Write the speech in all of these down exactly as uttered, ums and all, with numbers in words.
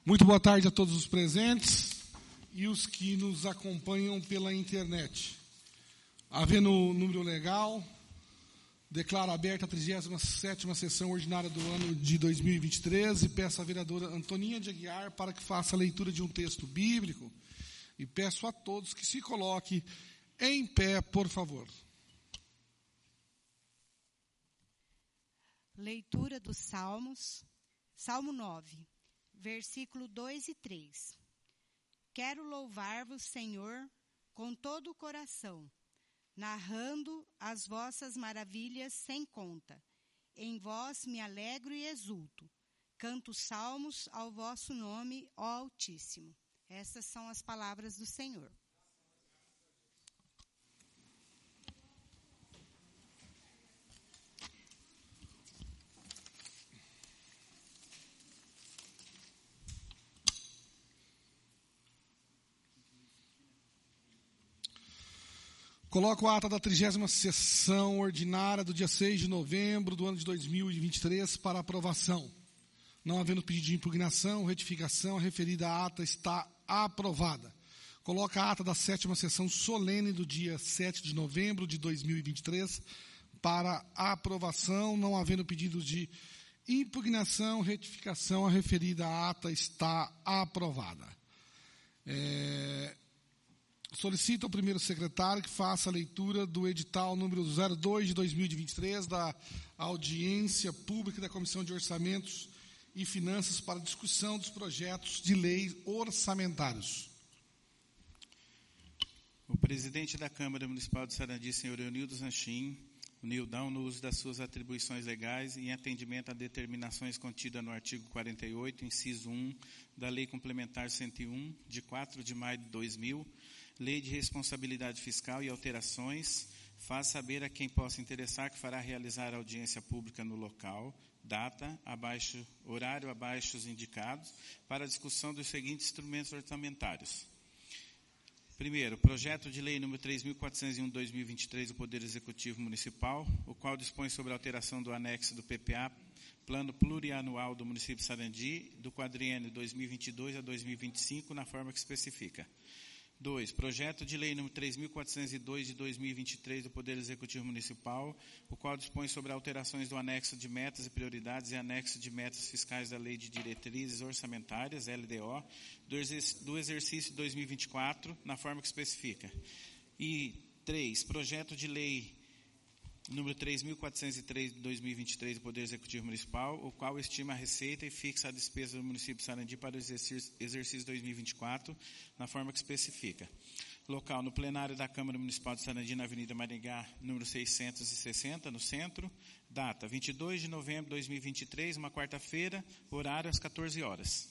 Muito boa tarde a todos os presentes e os que nos acompanham pela internet. Havendo o número legal, declaro aberta a trigésima sétima sessão ordinária do ano de dois mil e vinte e três e peço à vereadora Antoninha de Aguiar para que faça a leitura de um texto bíblico e peço a todos que se coloquem em pé, por favor. Leitura dos Salmos, Salmo nove. Versículo dois e três. Quero louvar-vos, Senhor, com todo o coração, narrando as vossas maravilhas sem conta. Em vós me alegro e exulto. Canto salmos ao vosso nome, ó Altíssimo. Essas são as palavras do Senhor. Coloco a ata da trigésima sessão ordinária do dia seis de novembro do ano de dois mil e vinte e três para aprovação. Não havendo pedido de impugnação, retificação, a referida ata está aprovada. Coloco a ata da sétima sessão solene do dia sete de novembro de dois mil e vinte e três para aprovação. Não havendo pedido de impugnação, retificação, a referida ata está aprovada. É... Solicito ao primeiro secretário que faça a leitura do edital número zero dois de dois mil e vinte e três da audiência pública da Comissão de Orçamentos e Finanças para discussão dos projetos de lei orçamentários. O presidente da Câmara Municipal de Sarandi, senhor Eunildo Zanchim, o Nildão, no uso das suas atribuições legais e em atendimento a determinações contidas no artigo quarenta e oito, inciso um, da Lei Complementar cento e um, de quatro de maio de dois mil, Lei de Responsabilidade Fiscal e alterações, faz saber a quem possa interessar que fará realizar audiência pública no local, data, abaixo, horário abaixo os indicados, para a discussão dos seguintes instrumentos orçamentários. Primeiro, projeto de lei número três mil quatrocentos e um de dois mil e vinte e três do Poder Executivo Municipal, o qual dispõe sobre a alteração do anexo do P P A, Plano Plurianual do Município de Sarandi, do quadriênio dois mil e vinte e dois a dois mil e vinte e cinco, na forma que especifica. dois. Projeto de lei número três mil quatrocentos e dois de dois mil e vinte e três do Poder Executivo Municipal, o qual dispõe sobre alterações do anexo de metas e prioridades e anexo de metas fiscais da Lei de Diretrizes Orçamentárias, L D O, do exercício dois mil e vinte e quatro, na forma que especifica. E três. Projeto de lei número três mil quatrocentos e três de dois mil e vinte e três do Poder Executivo Municipal, o qual estima a receita e fixa a despesa do município de Sarandi para o exercício, exercício dois mil e vinte e quatro, na forma que especifica. Local, no plenário da Câmara Municipal de Sarandi, na Avenida Maringá, número seiscentos e sessenta, no centro. Data, vinte e dois de novembro de dois mil e vinte e três, uma quarta-feira, horário às quatorze horas.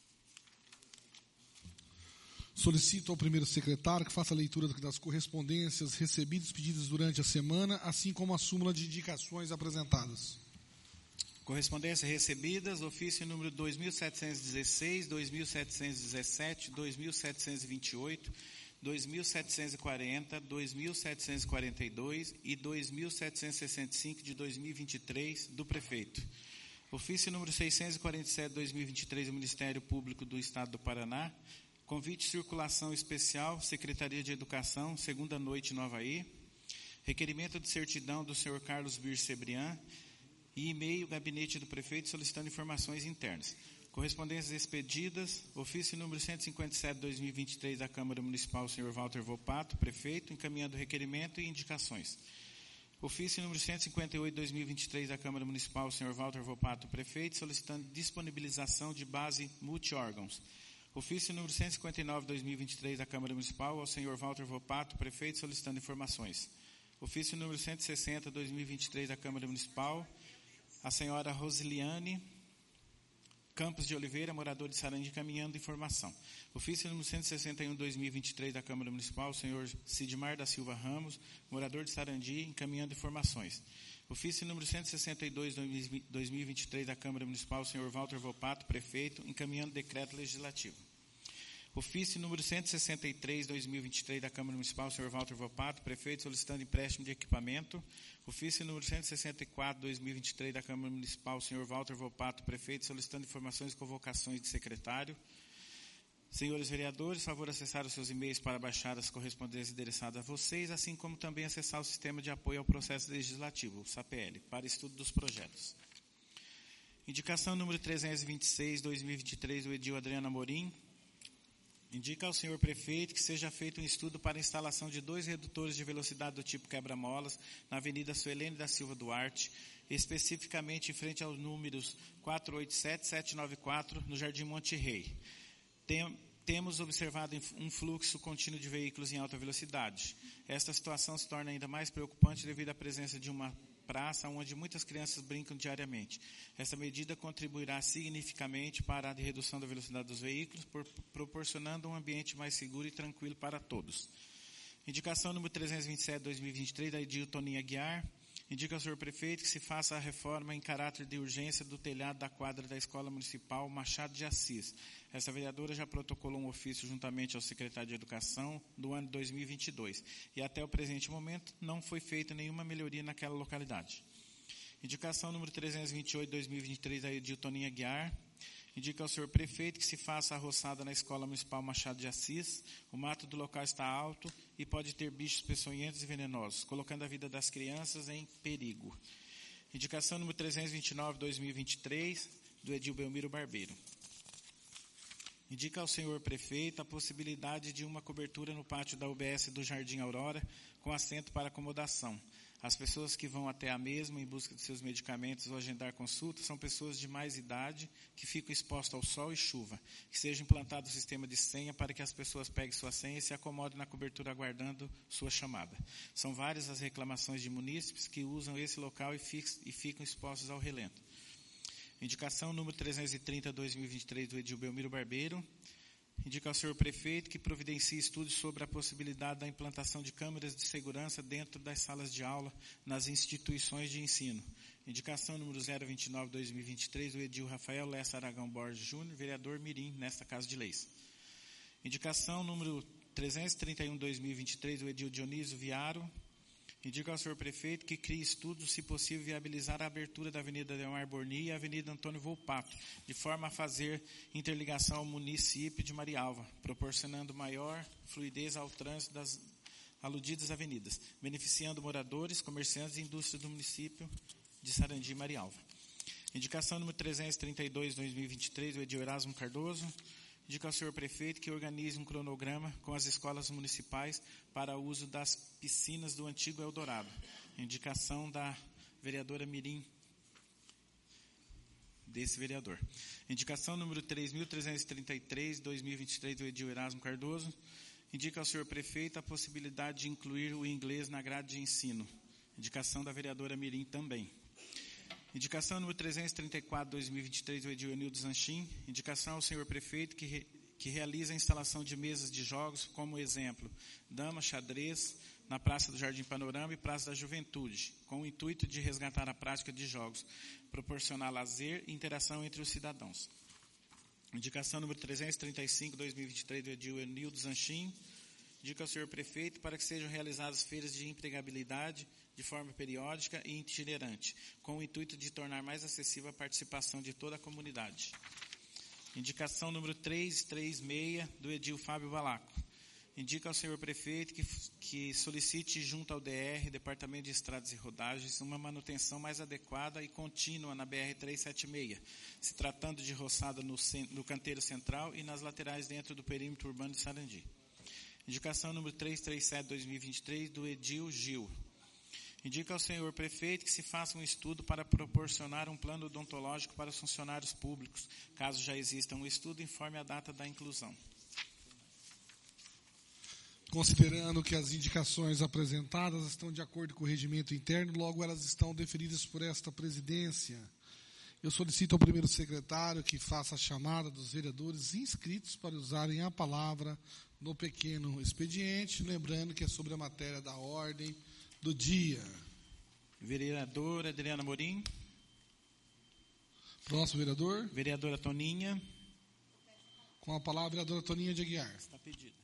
Solicito ao primeiro secretário que faça a leitura das correspondências recebidas e pedidas durante a semana, assim como a súmula de indicações apresentadas. Correspondências recebidas, ofício número dois mil setecentos e dezesseis, dois mil setecentos e dezessete, dois mil setecentos e vinte e oito, dois mil setecentos e quarenta, dois mil setecentos e quarenta e dois e dois mil setecentos e sessenta e cinco de dois mil e vinte e três, do prefeito. Ofício número seiscentos e quarenta e sete de dois mil e vinte e três do Ministério Público do Estado do Paraná. Convite de circulação especial, Secretaria de Educação, segunda noite, Nova Aí. Requerimento de certidão do senhor Carlos Bir Cebrian e e-mail, gabinete do prefeito, solicitando informações internas. Correspondências expedidas, ofício número cento e cinquenta e sete de dois mil e vinte e três da Câmara Municipal, senhor Walter Volpato, prefeito, encaminhando requerimento e indicações. Ofício número cento e cinquenta e oito de dois mil e vinte e três da Câmara Municipal, senhor Walter Volpato, prefeito, solicitando disponibilização de base multi-órgãos. Ofício número cento e cinquenta e nove de dois mil e vinte e três da Câmara Municipal ao senhor Walter Volpato, prefeito, solicitando informações. Ofício número cento e sessenta de dois mil e vinte e três da Câmara Municipal, a senhora Rosiliane Campos de Oliveira, morador de Sarandi, encaminhando informação. Ofício número cento e sessenta e um de dois mil e vinte e três da Câmara Municipal, o senhor Sidmar da Silva Ramos, morador de Sarandi, encaminhando informações. Ofício número cento e sessenta e dois de dois mil e vinte e três da Câmara Municipal, o senhor Walter Volpato, prefeito, encaminhando decreto legislativo. Ofício número cento e sessenta e três, dois mil e vinte e três, da Câmara Municipal, senhor Walter Volpato, prefeito, solicitando empréstimo de equipamento. Ofício número cento e sessenta e quatro, dois mil e vinte e três, da Câmara Municipal, senhor Walter Volpato, prefeito, solicitando informações e convocações de secretário. Senhores vereadores, favor acessar os seus e-mails para baixar as correspondências endereçadas a vocês, assim como também acessar o Sistema de Apoio ao Processo Legislativo, o S A P L, para estudo dos projetos. Indicação número trezentos e vinte e seis, dois mil e vinte e três, do edil Adriano Amorim. Indica ao senhor prefeito que seja feito um estudo para a instalação de dois redutores de velocidade do tipo quebra-molas na Avenida Suelene da Silva Duarte, especificamente em frente aos números quatro oito sete, sete nove quatro, no Jardim Monte Rei. Tem, temos observado um fluxo contínuo de veículos em alta velocidade. Esta situação se torna ainda mais preocupante devido à presença de uma praça onde muitas crianças brincam diariamente. Essa medida contribuirá significativamente para a redução da velocidade dos veículos, por, proporcionando um ambiente mais seguro e tranquilo para todos. Indicação número trezentos e vinte e sete, dois mil e vinte e três, da edil Toninha Aguiar. Indica ao senhor prefeito que se faça a reforma em caráter de urgência do telhado da quadra da Escola Municipal Machado de Assis. Essa vereadora já protocolou um ofício juntamente ao secretário de Educação do ano dois mil e vinte e dois. E até o presente momento não foi feita nenhuma melhoria naquela localidade. Indicação número trezentos e vinte e oito, dois mil e vinte e três, da edil Toninha Aguiar. Indica ao senhor prefeito que se faça a roçada na Escola Municipal Machado de Assis. O mato do local está alto e pode ter bichos peçonhentos e venenosos, colocando a vida das crianças em perigo. Indicação número trezentos e vinte e nove, dois mil e vinte e três, do edil Belmiro Barbeiro. Indica ao senhor prefeito a possibilidade de uma cobertura no pátio da U B S do Jardim Aurora, com assento para acomodação. As pessoas que vão até a mesma em busca de seus medicamentos ou agendar consulta são pessoas de mais idade que ficam expostas ao sol e chuva. Que seja implantado o sistema de senha para que as pessoas peguem sua senha e se acomodem na cobertura aguardando sua chamada. São várias as reclamações de munícipes que usam esse local e, fix, e ficam expostos ao relento. Indicação número trezentos e trinta, dois mil e vinte e três, do edil Belmiro Barbeiro. Indica ao senhor prefeito que providencie estudos sobre a possibilidade da implantação de câmeras de segurança dentro das salas de aula nas instituições de ensino. Indicação número zero vinte e nove, dois mil e vinte e três, do edil Rafael Lessa Aragão Borges Júnior, vereador Mirim, nesta Casa de Leis. Indicação número trezentos e trinta e um, dois mil e vinte e três, do edil Dionísio Viaro. Indica ao senhor prefeito que crie estudos, se possível, viabilizar a abertura da Avenida Delmar Borni e a Avenida Antônio Volpato, de forma a fazer interligação ao município de Marialva, proporcionando maior fluidez ao trânsito das aludidas avenidas, beneficiando moradores, comerciantes e indústrias do município de Sarandi e Marialva. Indicação número trezentos e trinta e dois, dois mil e vinte e três, do edil Erasmo Cardoso. Indica ao senhor prefeito que organize um cronograma com as escolas municipais para o uso das piscinas do antigo Eldorado. Indicação da vereadora Mirim, desse vereador. Indicação número três mil trezentos e trinta e três, dois mil e vinte e três, do edil Erasmo Cardoso. Indica ao senhor prefeito a possibilidade de incluir o inglês na grade de ensino. Indicação da vereadora Mirim também. Indicação número trezentos e trinta e quatro, dois mil e vinte e três, do edil Enildo Zanchim. Indicação ao senhor prefeito que, re, que realiza a instalação de mesas de jogos, como exemplo, dama, xadrez, na Praça do Jardim Panorama e Praça da Juventude, com o intuito de resgatar a prática de jogos, proporcionar lazer e interação entre os cidadãos. Indicação número trezentos e trinta e cinco, dois mil e vinte e três, do edil Enildo Zanchim. Indica ao senhor prefeito para que sejam realizadas feiras de empregabilidade de forma periódica e itinerante, com o intuito de tornar mais acessível a participação de toda a comunidade. Indicação número trezentos e trinta e seis, do edil Fábio Balaco. Indica ao senhor prefeito que, que solicite junto ao D R, Departamento de Estradas e Rodagens, uma manutenção mais adequada e contínua na B R trezentos e setenta e seis, se tratando de roçada no, no canteiro central e nas laterais dentro do perímetro urbano de Sarandi. Indicação número trezentos e trinta e sete, dois mil e vinte e três, do edil Gil. Indica ao senhor prefeito que se faça um estudo para proporcionar um plano odontológico para os funcionários públicos. Caso já exista um estudo, informe a data da inclusão. Considerando que as indicações apresentadas estão de acordo com o regimento interno, logo elas estão deferidas por esta presidência. Eu solicito ao primeiro secretário que faça a chamada dos vereadores inscritos para usarem a palavra no pequeno expediente, lembrando que é sobre a matéria da ordem do dia. Vereador Adriano Amorim. Próximo vereador. Vereadora Toninha. Com a palavra, a vereadora Toninha de Aguiar. Está pedido.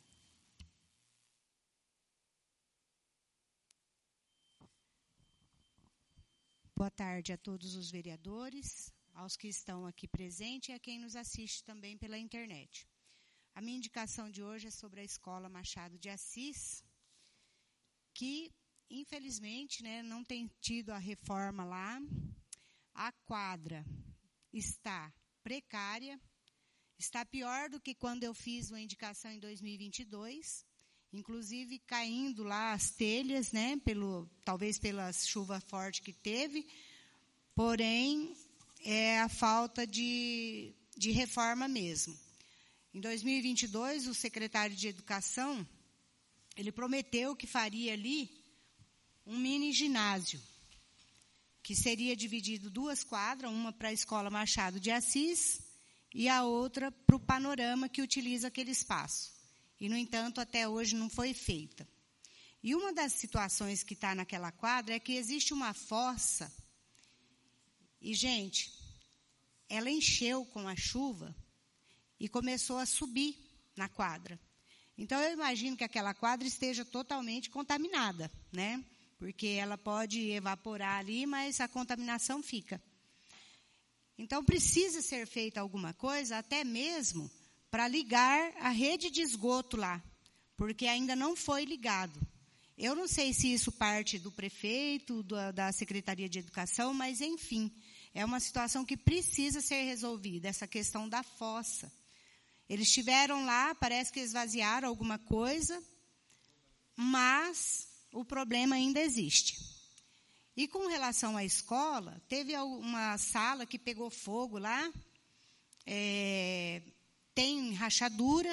Boa tarde a todos os vereadores, aos que estão aqui presentes e a quem nos assiste também pela internet. A minha indicação de hoje é sobre a Escola Machado de Assis, que, infelizmente, né, não tem tido a reforma lá. A quadra está precária, está pior do que quando eu fiz uma indicação em dois mil e vinte e dois, inclusive caindo lá as telhas, né, pelo, talvez pela chuva forte que teve, porém, é a falta de, de reforma mesmo. Em dois mil e vinte e dois, o secretário de Educação, ele prometeu que faria ali um mini ginásio, que seria dividido duas quadras, uma para a Escola Machado de Assis e a outra para o Panorama, que utiliza aquele espaço. E, no entanto, até hoje não foi feita. E uma das situações que está naquela quadra é que existe uma fossa. E, gente, ela encheu com a chuva e começou a subir na quadra. Então, eu imagino que aquela quadra esteja totalmente contaminada, né? Porque ela pode evaporar ali, mas a contaminação fica. Então, precisa ser feita alguma coisa, até mesmo para ligar a rede de esgoto lá, porque ainda não foi ligado. Eu não sei se isso parte do prefeito, do, da Secretaria de Educação, mas, enfim, é uma situação que precisa ser resolvida, essa questão da fossa. Eles estiveram lá, parece que esvaziaram alguma coisa, mas o problema ainda existe. E com relação à escola, teve uma sala que pegou fogo lá, é, tem rachadura.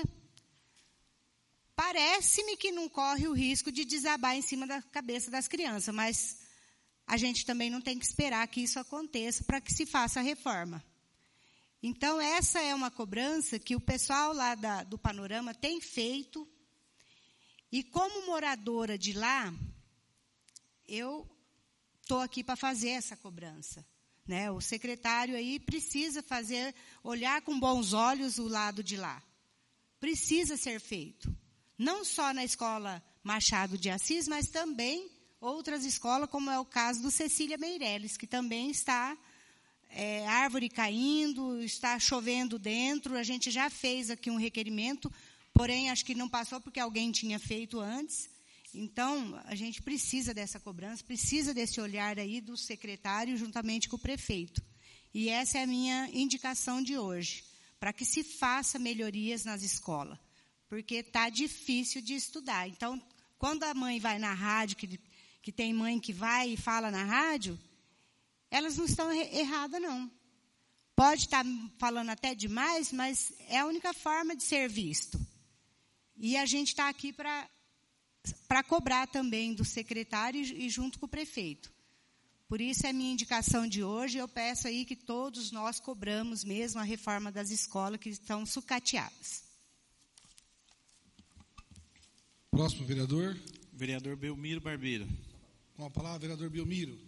Parece-me que não corre o risco de desabar em cima da cabeça das crianças, mas a gente também não tem que esperar que isso aconteça para que se faça a reforma. Então, essa é uma cobrança que o pessoal lá da, do Panorama tem feito. E como moradora de lá, eu estou aqui para fazer essa cobrança. Né? O secretário aí precisa fazer, olhar com bons olhos o lado de lá. Precisa ser feito. Não só na Escola Machado de Assis, mas também outras escolas, como é o caso do Cecília Meirelles, que também está é, árvore caindo, está chovendo dentro. A gente já fez aqui um requerimento, porém, acho que não passou porque alguém tinha feito antes. Então, a gente precisa dessa cobrança, precisa desse olhar aí do secretário juntamente com o prefeito. E essa é a minha indicação de hoje, para que se faça melhorias nas escolas, porque está difícil de estudar. Então, quando a mãe vai na rádio, que, que tem mãe que vai e fala na rádio, elas não estão erradas, não. Pode estar falando até demais, mas é a única forma de ser visto. E a gente está aqui para para cobrar também do secretário e junto com o prefeito. Por isso é a minha indicação de hoje. Eu peço aí que todos nós cobramos mesmo a reforma das escolas que estão sucateadas. Próximo vereador. Vereador Belmiro Barbeiro. Com a palavra, vereador Belmiro.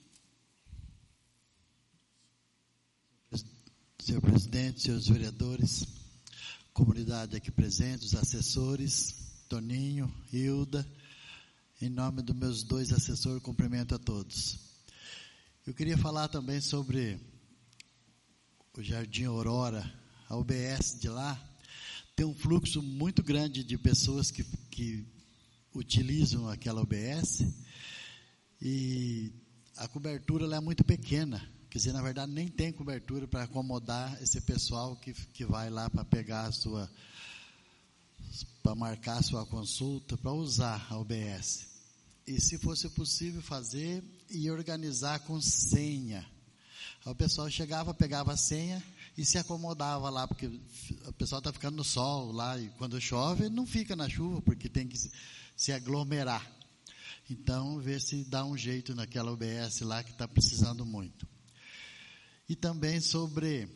Senhor presidente, senhores vereadores, comunidade aqui presente, os assessores, Toninho, Hilda, em nome dos meus dois assessores, cumprimento a todos. Eu queria falar também sobre o Jardim Aurora, a U B S de lá. Tem um fluxo muito grande de pessoas que, que utilizam aquela U B S e a cobertura lá é muito pequena. Quer dizer, na verdade, nem tem cobertura para acomodar esse pessoal que, que vai lá para pegar a sua... para marcar a sua consulta, para usar a U B S. E se fosse possível fazer e organizar com senha. Aí o pessoal chegava, pegava a senha e se acomodava lá, porque o pessoal está ficando no sol lá, e quando chove não fica na chuva, porque tem que se, se aglomerar. Então, ver se dá um jeito naquela U B S lá que está precisando muito. E também sobre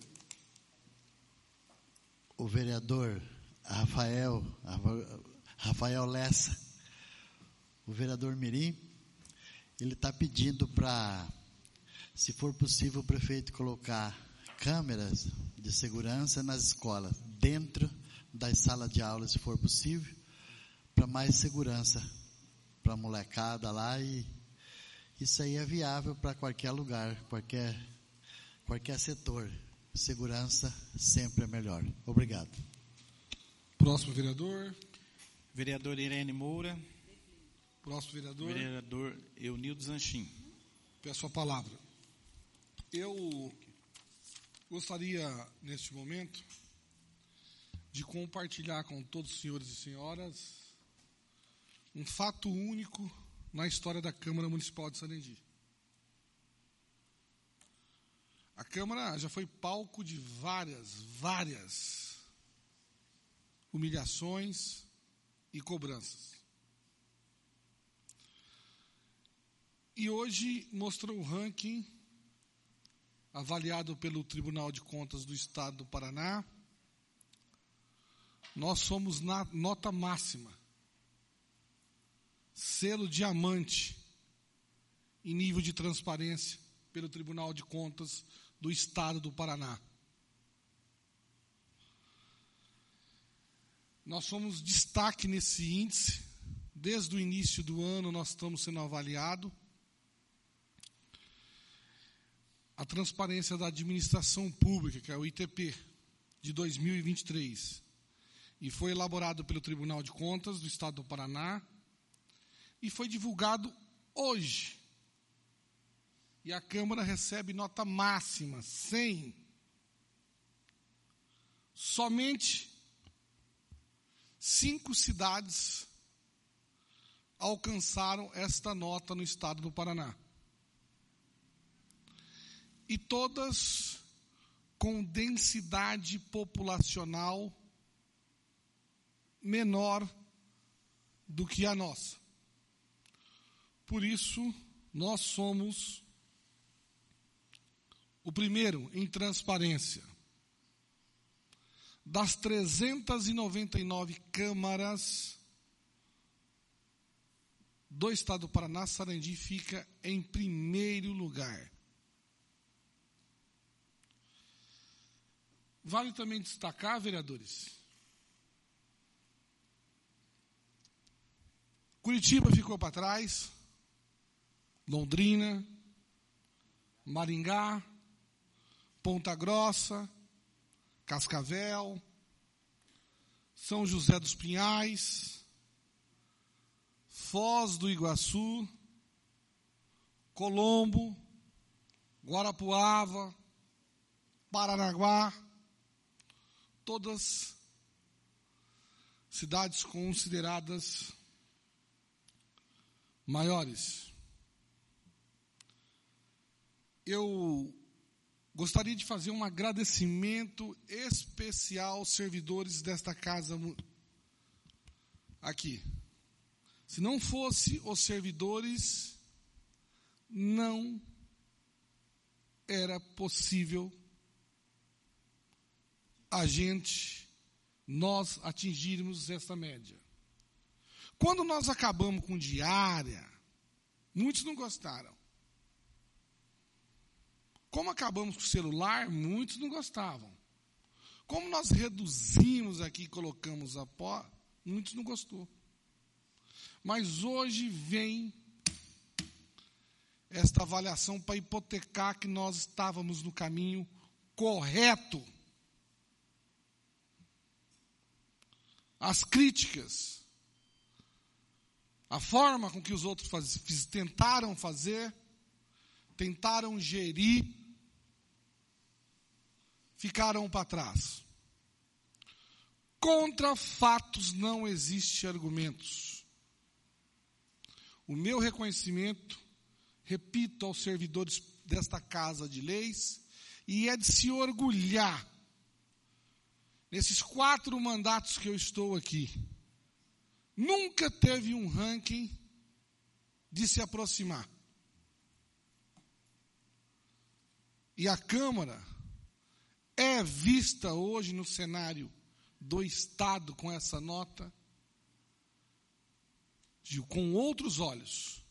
o vereador Rafael, Rafael Lessa, o vereador Mirim, ele está pedindo para, se for possível, o prefeito colocar câmeras de segurança nas escolas, dentro das salas de aula, se for possível, para mais segurança para a molecada lá, e isso aí é viável para qualquer lugar, qualquer, qualquer setor. Segurança sempre é melhor. Obrigado. Próximo vereador. Vereador Irene Moura. Próximo vereador. Vereador Eunildo Zanchim. Peço a palavra. Eu gostaria, neste momento, de compartilhar com todos os senhores e senhoras um fato único na história da Câmara Municipal de Sarandi. A Câmara já foi palco de várias, várias humilhações e cobranças. E hoje mostrou o ranking avaliado pelo Tribunal de Contas do Estado do Paraná. Nós somos na nota máxima, selo diamante em nível de transparência pelo Tribunal de Contas do Estado do Paraná. Nós somos destaque nesse índice. Desde o início do ano nós estamos sendo avaliados. A transparência da administração pública, que é o I T P, de dois mil e vinte e três. E foi elaborado pelo Tribunal de Contas do Estado do Paraná e foi divulgado hoje. E a Câmara recebe nota máxima, cem. Somente cinco cidades alcançaram esta nota no Estado do Paraná. E todas com densidade populacional menor do que a nossa. Por isso, nós somos o primeiro em transparência. Das trezentas e noventa e nove câmaras do Estado do Paraná, Sarandi fica em primeiro lugar. Vale também destacar, vereadores, Curitiba ficou para trás, Londrina, Maringá, Ponta Grossa, Cascavel, São José dos Pinhais, Foz do Iguaçu, Colombo, Guarapuava, Paranaguá, todas cidades consideradas maiores. Eu gostaria de fazer um agradecimento especial aos servidores desta casa aqui. Se não fosse os servidores, não era possível a gente, nós atingirmos essa média. Quando nós acabamos com diária, muitos não gostaram. Como acabamos com o celular, muitos não gostavam. Como nós reduzimos aqui e colocamos a pó, muitos não gostou. Mas hoje vem esta avaliação para hipotecar que nós estávamos no caminho correto. As críticas, a forma com que os outros faz, fiz, tentaram fazer, tentaram gerir, ficaram para trás. Contra fatos não existem argumentos. O meu reconhecimento, repito aos servidores desta Casa de Leis, e é de se orgulhar, nesses quatro mandatos que eu estou aqui, nunca teve um ranking de se aproximar. E a Câmara é vista hoje no cenário do Estado com essa nota, de, com outros olhos.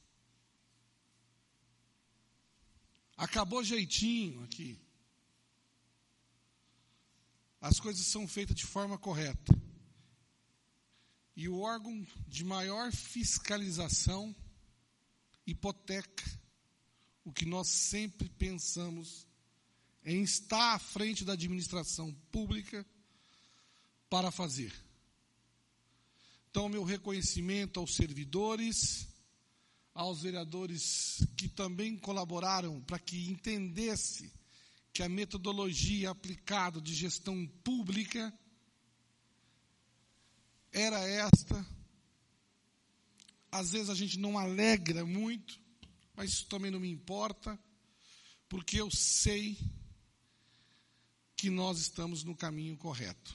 Acabou jeitinho aqui. As coisas são feitas de forma correta. E o órgão de maior fiscalização hipoteca o que nós sempre pensamos em estar à frente da administração pública para fazer. Então, meu reconhecimento aos servidores, aos vereadores que também colaboraram para que entendesse que a metodologia aplicada de gestão pública era esta. Às vezes a gente não alegra muito, mas isso também não me importa, porque eu sei que nós estamos no caminho correto.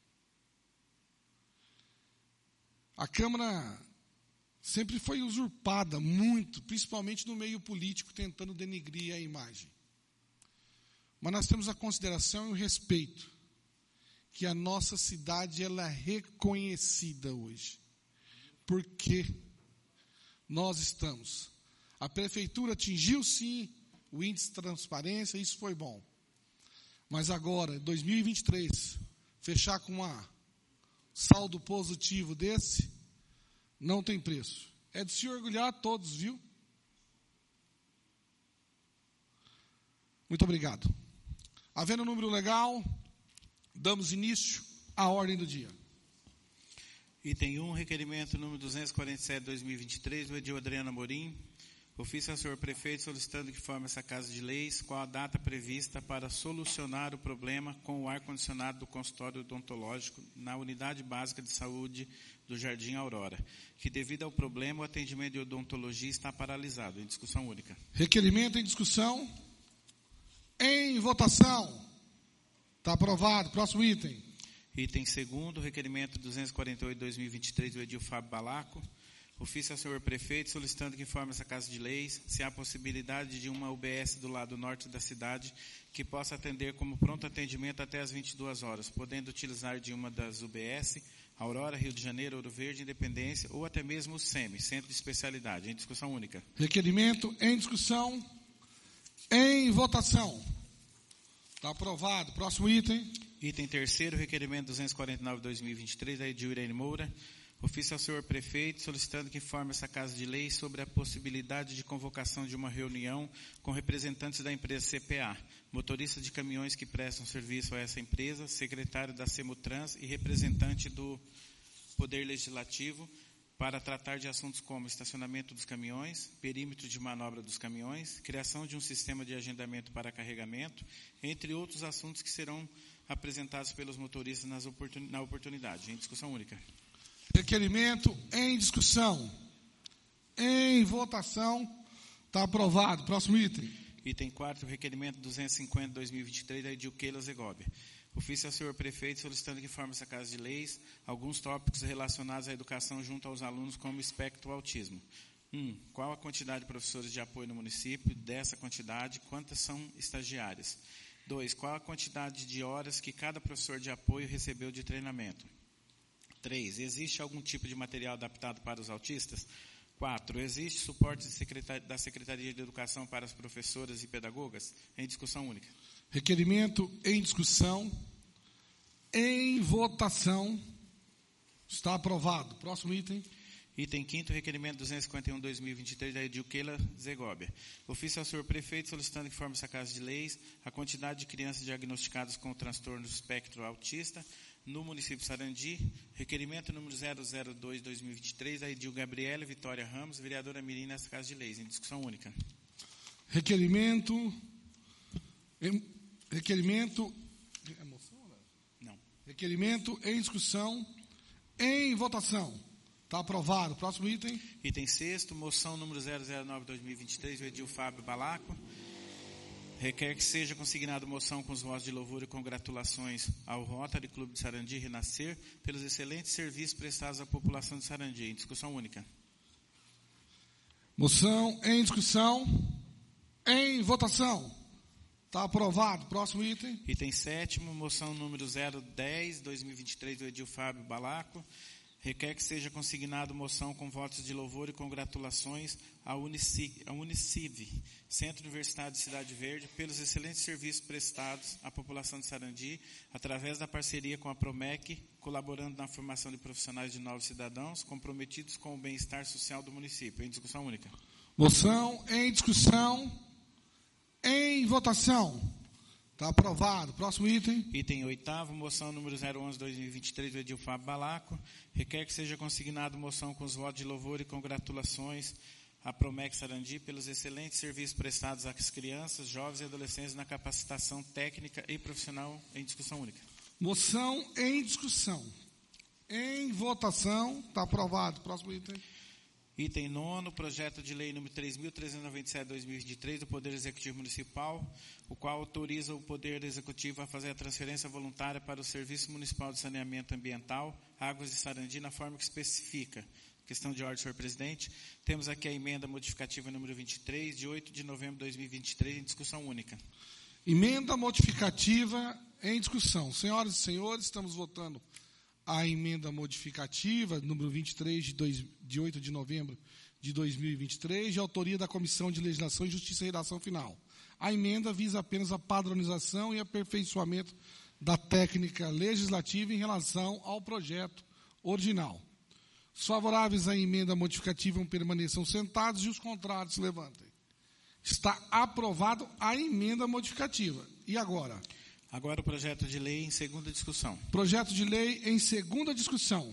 A Câmara sempre foi usurpada muito, principalmente no meio político, tentando denegrir a imagem. Mas nós temos a consideração e o respeito que a nossa cidade ela é reconhecida hoje. Porque nós estamos. A prefeitura atingiu, sim, o índice de transparência, isso foi bom. Mas agora, em dois mil e vinte e três, fechar com um saldo positivo desse, não tem preço. É de se orgulhar todos, viu? Muito obrigado. Havendo um número legal, damos início à ordem do dia. Item um, requerimento número duzentos e quarenta e sete, dois mil e vinte e três, do edil Adriano Amorim. Ofício ao senhor prefeito solicitando que forme essa Casa de Leis qual a data prevista para solucionar o problema com o ar-condicionado do consultório odontológico na unidade básica de saúde do Jardim Aurora, que devido ao problema o atendimento de odontologia está paralisado. Em discussão única. Requerimento em discussão. Em votação. Está aprovado. Próximo item. Item segundo, requerimento duzentos e quarenta e oito, dois mil e vinte e três, do edil Fábio Balaco. Ofício ao senhor prefeito solicitando que informe essa Casa de Leis se há possibilidade de uma U B S do lado norte da cidade que possa atender como pronto atendimento até às vinte e duas horas, podendo utilizar de uma das U B S, Aurora, Rio de Janeiro, Ouro Verde, Independência ou até mesmo o SEMI, Centro de Especialidade. Em discussão única. Requerimento em discussão. Em votação. Está aprovado. Próximo item. Item terceiro, requerimento duzentos e quarenta e nove, dois mil e vinte e três, da edil Irene Moura. Ofício ao senhor prefeito solicitando que informe essa Casa de Leis sobre a possibilidade de convocação de uma reunião com representantes da empresa C P A, motoristas de caminhões que prestam serviço a essa empresa, secretário da Semutrans e representante do Poder Legislativo para tratar de assuntos como estacionamento dos caminhões, perímetro de manobra dos caminhões, criação de um sistema de agendamento para carregamento, entre outros assuntos que serão apresentados pelos motoristas nas oportun- na oportunidade. Em discussão única. Requerimento em discussão. Em votação. Está aprovado. Próximo item. Item quatro, requerimento duzentos e cinquenta, dois mil e vinte e três, da edil Keila Zegóbia. Ofício ao senhor prefeito solicitando que informe essa Casa de Leis alguns tópicos relacionados à educação junto aos alunos como espectro autismo. Um, qual a quantidade de professores de apoio no município? Dessa quantidade, quantas são estagiárias? Dois, qual a quantidade de horas que cada professor de apoio recebeu de treinamento? Três, existe algum tipo de material adaptado para os autistas? Quatro, existe suporte de secretar- da Secretaria de Educação para as professoras e pedagogas? Em discussão única. Requerimento em discussão. Em votação. Está aprovado. Próximo item. Item quinto, requerimento duzentos e cinquenta e um, dois mil e vinte e três, da edil Keila Zegóbia. Ofício ao senhor prefeito solicitando que informe essa Casa de Leis a quantidade de crianças diagnosticadas com o transtorno do espectro autista no município de Sarandi. Requerimento número zero zero dois, dois mil e vinte e três, da edil Gabriela Vitória Ramos, vereadora Mirim, nessa Casa de Leis. Em discussão única. Requerimento. Em, requerimento. É moção, Não. Requerimento em discussão. Em votação. Está aprovado. Próximo item. Item sexto, moção número zero zero nove, dois mil e vinte e três, do edil Fábio Balaco. Requer que seja consignada moção com os votos de louvor e congratulações ao Rotary Clube de Sarandi Renascer pelos excelentes serviços prestados à população de Sarandi. Em discussão única. Moção em discussão. Em votação. Está aprovado. Próximo item. Item sétimo, moção número zero dez, dois mil e vinte e três, do edil Fábio Balaco. Requer que seja consignado moção com votos de louvor e congratulações à Unici- à Uniciv, Centro Universitário de Cidade Verde, pelos excelentes serviços prestados à população de Sarandi, através da parceria com a Promec, colaborando na formação de profissionais de novos cidadãos, comprometidos com o bem-estar social do município. Em discussão única. Moção em discussão, em votação. Está aprovado. Próximo item. Item oitavo, moção número zero onze barra dois mil e vinte e três, do Edil Fábio Balaco. Requer que seja consignado moção com os votos de louvor e congratulações à Promec Sarandi pelos excelentes serviços prestados às crianças, jovens e adolescentes na capacitação técnica e profissional. Em discussão única. Moção em discussão, em votação. Está aprovado. Próximo item. Item nono, projeto de lei número três mil trezentos e noventa e sete, dois mil e vinte e três, do Poder Executivo Municipal, o qual autoriza o Poder Executivo a fazer a transferência voluntária para o Serviço Municipal de Saneamento Ambiental, Águas de Sarandi, na forma que especifica. Questão de ordem, senhor presidente. Temos aqui a emenda modificativa número vinte e três, de oito de novembro de dois mil e vinte e três, em discussão única. Emenda modificativa em discussão. Senhoras e senhores, estamos votando a emenda modificativa, número vinte e três, de, dois, de oito de novembro de dois mil e vinte e três, de autoria da Comissão de Legislação e Justiça e Redação Final. A emenda visa apenas a padronização e aperfeiçoamento da técnica legislativa em relação ao projeto original. Os favoráveis à emenda modificativa permaneçam sentados e os contrários se levantem. Está aprovado a emenda modificativa. E agora? Agora o projeto de lei em segunda discussão. Projeto de lei em segunda discussão.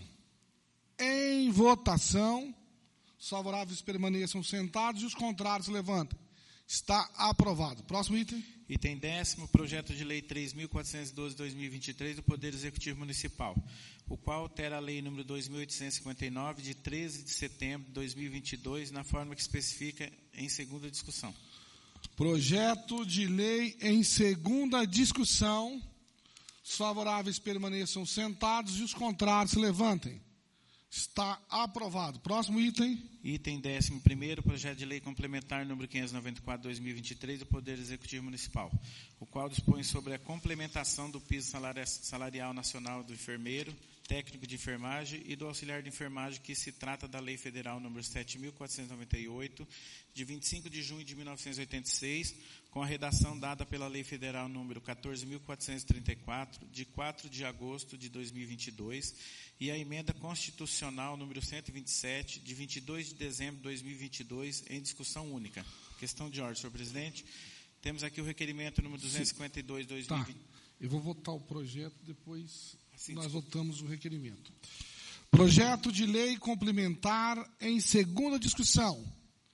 Em votação. Os favoráveis permaneçam sentados e os contrários se levantem. Está aprovado. Próximo item. Item décimo, projeto de lei três mil quatrocentos e doze, dois mil e vinte e três, do Poder Executivo Municipal, o qual altera a lei número dois mil oitocentos e cinquenta e nove, de treze de setembro de dois mil e vinte e dois, na forma que especifica em segunda discussão. Projeto de lei em segunda discussão. Os favoráveis permaneçam sentados e os contrários se levantem. Está aprovado. Próximo item. Item décimo primeiro, projeto de lei complementar número quinhentos e noventa e quatro, dois mil e vinte e três, do Poder Executivo Municipal, o qual dispõe sobre a complementação do piso salarial nacional do enfermeiro, técnico de enfermagem e do auxiliar de enfermagem, que se trata da Lei Federal número sete mil quatrocentos e noventa e oito, de vinte e cinco de junho de mil novecentos e oitenta e seis, com a redação dada pela Lei Federal número quatorze mil quatrocentos e trinta e quatro, de quatro de agosto de dois mil e vinte e dois, e a emenda constitucional número cento e vinte e sete, de vinte e dois de dezembro de dois mil e vinte e dois, em discussão única. Questão de ordem, senhor presidente. Temos aqui o requerimento número duzentos e cinquenta e dois, dois mil e vinte. Tá. Eu vou votar o projeto, depois Assim, nós votamos o requerimento. Projeto de lei complementar em segunda discussão.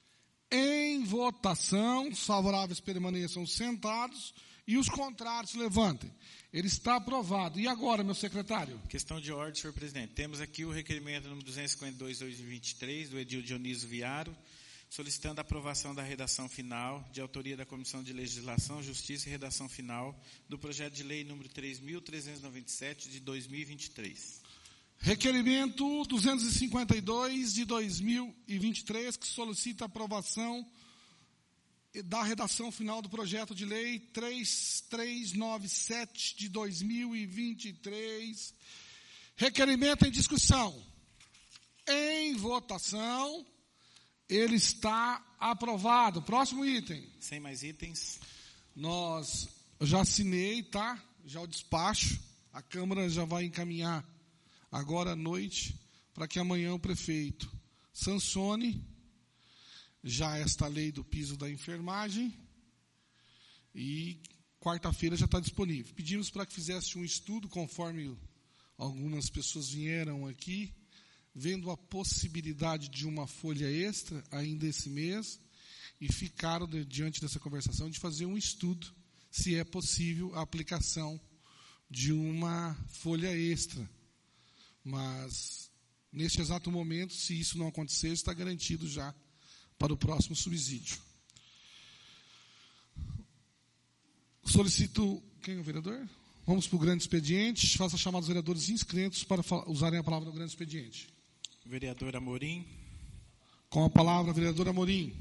Em votação, os favoráveis permaneçam sentados e os contrários se levantem. Ele está aprovado. E agora, meu secretário? Questão de ordem, senhor presidente. Temos aqui o requerimento número duzentos e cinquenta e dois, dois mil e vinte e três, do Edil Dionísio Viaro, solicitando a aprovação da redação final, de autoria da Comissão de Legislação, Justiça e Redação Final, do projeto de lei número três mil trezentos e noventa e sete, de dois mil e vinte e três. Requerimento duzentos e cinquenta e dois, de dois mil e vinte e três, que solicita a aprovação da redação final do projeto de lei três mil trezentos e noventa e sete, de dois mil e vinte e três. Requerimento em discussão. Em votação. Ele está aprovado. Próximo item. Sem mais itens. Nós eu já assinei, tá? Já o despacho. A Câmara já vai encaminhar agora à noite para que amanhã o prefeito sancione já esta lei do piso da enfermagem e quarta-feira já está disponível. Pedimos para que fizesse um estudo, conforme algumas pessoas vieram aqui, vendo a possibilidade de uma folha extra ainda esse mês, e ficaram, de, diante dessa conversação, de fazer um estudo, se é possível a aplicação de uma folha extra. Mas, neste exato momento, se isso não acontecer, está garantido já para o próximo subsídio. Solicito... Quem é o vereador? Vamos para o grande expediente. Faça chamar os vereadores inscritos para usarem a palavra no grande expediente. Vereador Amorim. Com a palavra, vereador Amorim.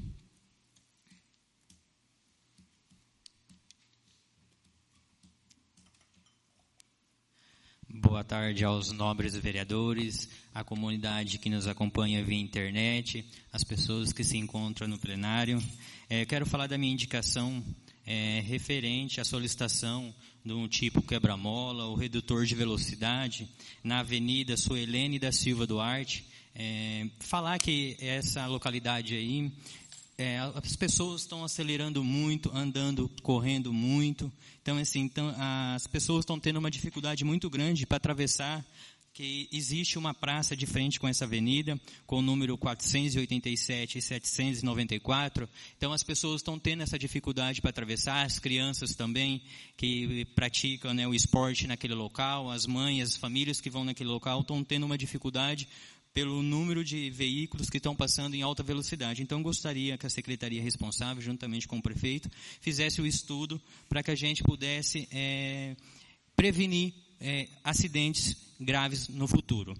Boa tarde aos nobres vereadores, à comunidade que nos acompanha via internet, as pessoas que se encontram no plenário. É, quero falar da minha indicação é, referente à solicitação do tipo quebra-mola ou redutor de velocidade na Avenida Suelene da Silva Duarte. É, falar que essa localidade aí, é, as pessoas estão acelerando muito, andando, correndo muito. Então, assim, então, as pessoas estão tendo uma dificuldade muito grande para atravessar, que existe uma praça de frente com essa avenida, com o número quatrocentos e oitenta e sete e setecentos e noventa e quatro. Então, as pessoas estão tendo essa dificuldade para atravessar, as crianças também, que praticam, né, o esporte naquele local, as mães, as famílias que vão naquele local estão tendo uma dificuldade pelo número de veículos que estão passando em alta velocidade. Então, gostaria que a secretaria responsável, juntamente com o prefeito, fizesse o estudo para que a gente pudesse é, prevenir é, acidentes graves no futuro.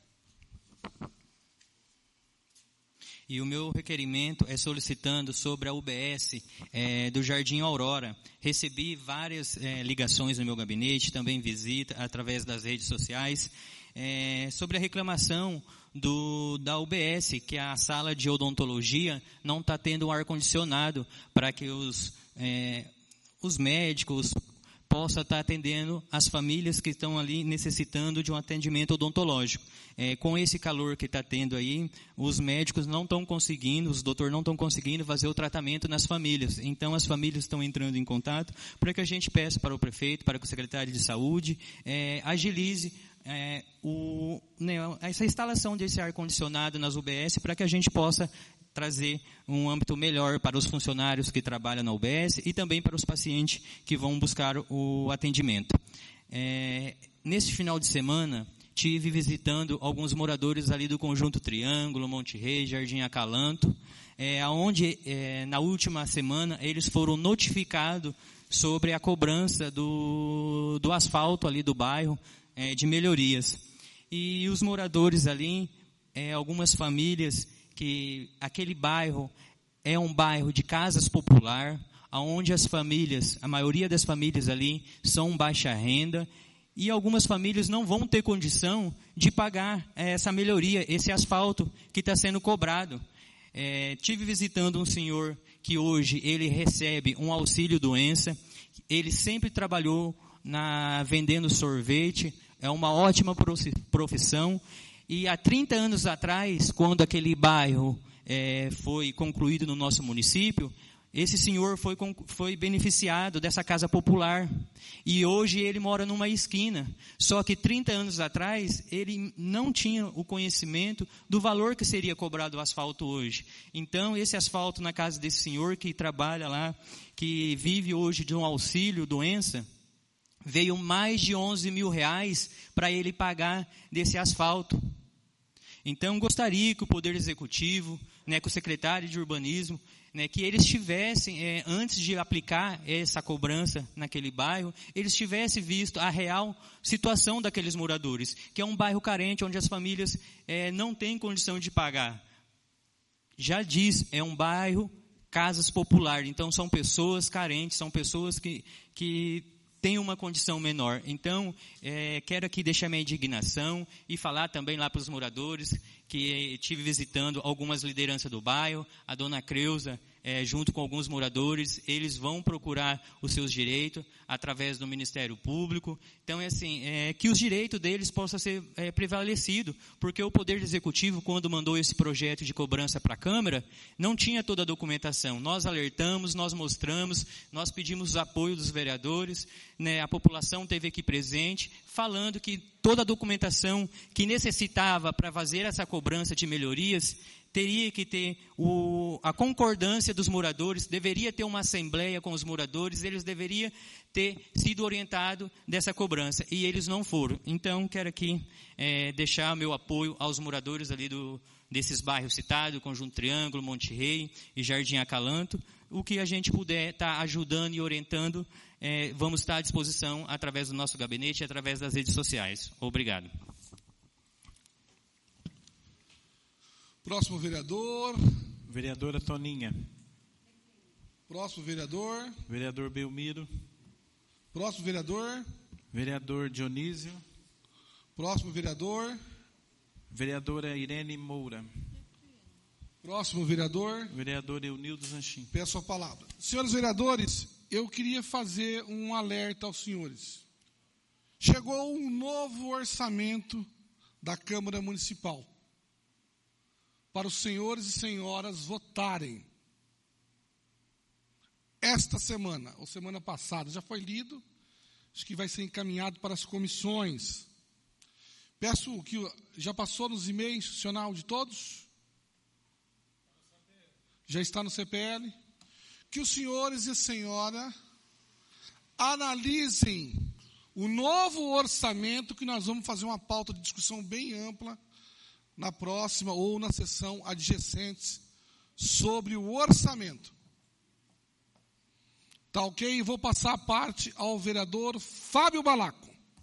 E o meu requerimento é solicitando sobre a U B S é, do Jardim Aurora. Recebi várias é, ligações no meu gabinete, também visita através das redes sociais, é, sobre a reclamação do, da U B S, que a sala de odontologia não está tendo um ar-condicionado para que os, é, os médicos possam estar atendendo as famílias que estão ali necessitando de um atendimento odontológico. É, com esse calor que está tendo aí, os médicos não estão conseguindo, os doutores não estão conseguindo fazer o tratamento nas famílias. Então, as famílias estão entrando em contato para que a gente peça para o prefeito, para que o secretário de saúde é, agilize É, o, né, essa instalação desse ar-condicionado nas U B S para que a gente possa trazer um âmbito melhor para os funcionários que trabalham na U B S e também para os pacientes que vão buscar o atendimento. É, nesse final de semana, tive visitando alguns moradores ali do Conjunto Triângulo, Monte Rei, Jardim Acalanto, é, onde é, na última semana eles foram notificados sobre a cobrança do, do asfalto ali do bairro, É, de melhorias. E os moradores ali, é, algumas famílias, que aquele bairro é um bairro de casas popular, onde as famílias, a maioria das famílias ali, são baixa renda, e algumas famílias não vão ter condição de pagar é, essa melhoria, esse asfalto que está sendo cobrado. É, tive visitando um senhor que hoje ele recebe um auxílio doença, ele sempre trabalhou na, vendendo sorvete, é uma ótima profissão, e há trinta anos atrás, quando aquele bairro é, foi concluído no nosso município, esse senhor foi, foi beneficiado dessa casa popular, e hoje ele mora numa esquina, só que trinta anos atrás, ele não tinha o conhecimento do valor que seria cobrado o asfalto hoje. Então, esse asfalto na casa desse senhor que trabalha lá, que vive hoje de um auxílio doença, veio mais de onze mil reais para ele pagar desse asfalto. Então, gostaria que o Poder Executivo, né, que o secretário de Urbanismo, né, que eles tivessem, é, antes de aplicar essa cobrança naquele bairro, eles tivessem visto a real situação daqueles moradores, que é um bairro carente, onde as famílias é, não têm condição de pagar. Já diz, é um bairro casas popular, então são pessoas carentes, são pessoas que... que tem uma condição menor. Então, é, quero aqui deixar minha indignação e falar também lá para os moradores, que estive visitando algumas lideranças do bairro, a dona Creuza, é, junto com alguns moradores, eles vão procurar os seus direitos através do Ministério Público. Então, é assim, é, que os direitos deles possam ser é, prevalecidos, porque o Poder Executivo, quando mandou esse projeto de cobrança para a Câmara, não tinha toda a documentação. Nós alertamos, nós mostramos, nós pedimos o apoio dos vereadores, né, a população esteve aqui presente, falando que toda a documentação que necessitava para fazer essa cobrança de melhorias teria que ter o, a concordância dos moradores, deveria ter uma assembleia com os moradores, eles deveriam ter sido orientados dessa cobrança, e eles não foram. Então, quero aqui é, deixar meu apoio aos moradores ali do, desses bairros citados, Conjunto Triângulo, Monte Rei e Jardim Acalanto. O que a gente puder estar tá ajudando e orientando, é, vamos estar à disposição através do nosso gabinete e através das redes sociais. Obrigado. Próximo vereador. Vereadora Toninha. Próximo vereador. Vereador Belmiro. Próximo vereador. Vereador Dionísio. Próximo vereador. Vereadora Irene Moura. Próximo vereador. Vereador Eunildo Zanchim. Peço a palavra. Senhores vereadores, eu queria fazer um alerta aos senhores. Chegou um novo orçamento da Câmara Municipal para os senhores e senhoras votarem. Esta semana, ou semana passada, já foi lido, acho que vai ser encaminhado para as comissões. Peço que, já passou nos e-mails institucional de todos? Já está no C P L? Que os senhores e a senhora analisem o novo orçamento, que nós vamos fazer uma pauta de discussão bem ampla na próxima ou na sessão adjacente sobre o orçamento. Tá ok? Vou passar a parte ao vereador Fábio Balaco.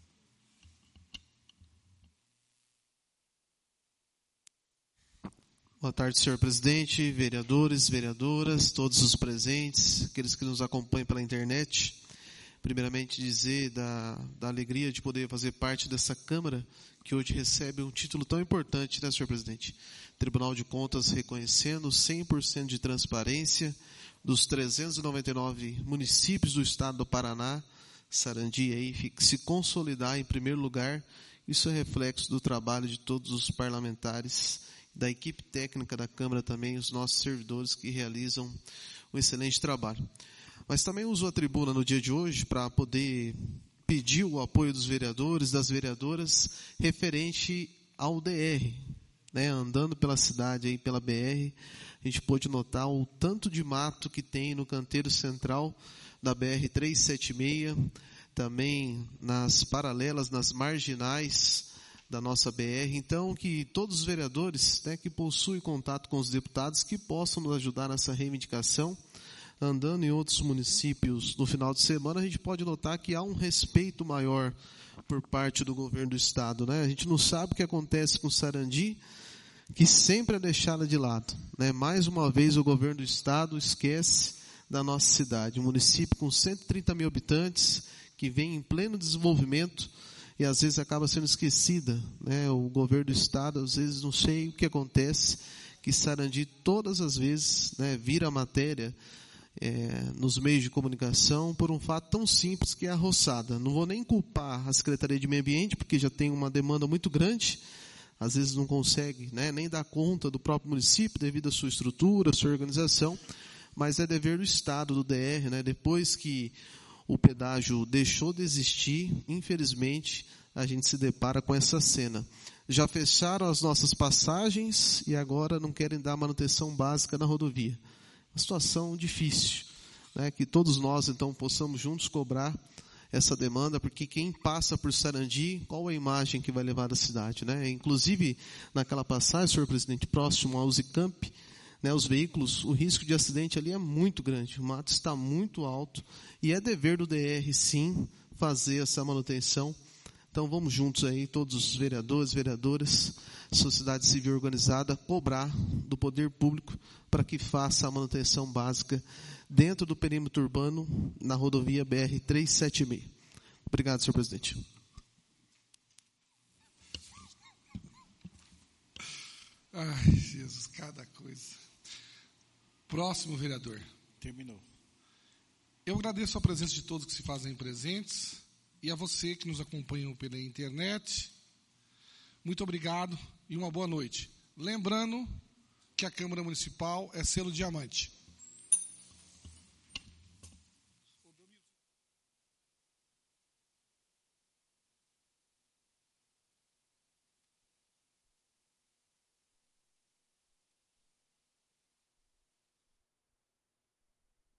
Boa tarde, senhor presidente, vereadores, vereadoras, todos os presentes, aqueles que nos acompanham pela internet. Primeiramente dizer da, da alegria de poder fazer parte dessa Câmara, que hoje recebe um título tão importante, né, senhor presidente? Tribunal de Contas reconhecendo cem por cento de transparência dos trezentos e noventa e nove municípios do estado do Paraná, Sarandi aí se consolidar em primeiro lugar. Isso é reflexo do trabalho de todos os parlamentares, da equipe técnica da Câmara também, os nossos servidores que realizam um excelente trabalho. Mas também uso a tribuna no dia de hoje para poder pedir o apoio dos vereadores, das vereadoras, referente ao D R. Né? Andando pela cidade, aí, pela B R, a gente pôde notar o tanto de mato que tem no canteiro central da B R trezentos e setenta e seis, também nas paralelas, nas marginais da nossa B R. Então, que todos os vereadores, né, que possuem contato com os deputados, que possam nos ajudar nessa reivindicação. Andando em outros municípios no final de semana, a gente pode notar que há um respeito maior por parte do governo do estado, né? A gente não sabe o que acontece com Sarandi, que sempre é deixada de lado, né? Mais uma vez o governo do estado esquece da nossa cidade, um município com cento e trinta mil habitantes, que vem em pleno desenvolvimento e às vezes acaba sendo esquecida, né? O governo do estado, às vezes não sei o que acontece, que Sarandi todas as vezes, né, vira matéria É, nos meios de comunicação por um fato tão simples que é a roçada. Não vou nem culpar a Secretaria de Meio Ambiente, porque já tem uma demanda muito grande, às vezes não consegue, né, nem dar conta do próprio município devido à sua estrutura, à sua organização, mas é dever do Estado, do D R, né, depois que o pedágio deixou de existir, infelizmente, a gente se depara com essa cena. Já fecharam as nossas passagens e agora não querem dar manutenção básica na rodovia. Uma situação difícil, né, que todos nós, então, possamos juntos cobrar essa demanda, porque quem passa por Sarandi, qual a imagem que vai levar da cidade, né? Inclusive, naquela passagem, senhor presidente, próximo ao Uzicamp, né, os veículos, o risco de acidente ali é muito grande, o mato está muito alto, e é dever do D R, sim, fazer essa manutenção. Então, vamos juntos aí, todos os vereadores, vereadoras, sociedade civil organizada, cobrar do poder público para que faça a manutenção básica dentro do perímetro urbano na rodovia B R trezentos e setenta e seis. Obrigado, senhor presidente. Ai, Jesus, cada coisa. Próximo vereador. Terminou. Eu agradeço a presença de todos que se fazem presentes e a você que nos acompanha pela internet. Muito obrigado e uma boa noite. Lembrando que a Câmara Municipal é selo diamante.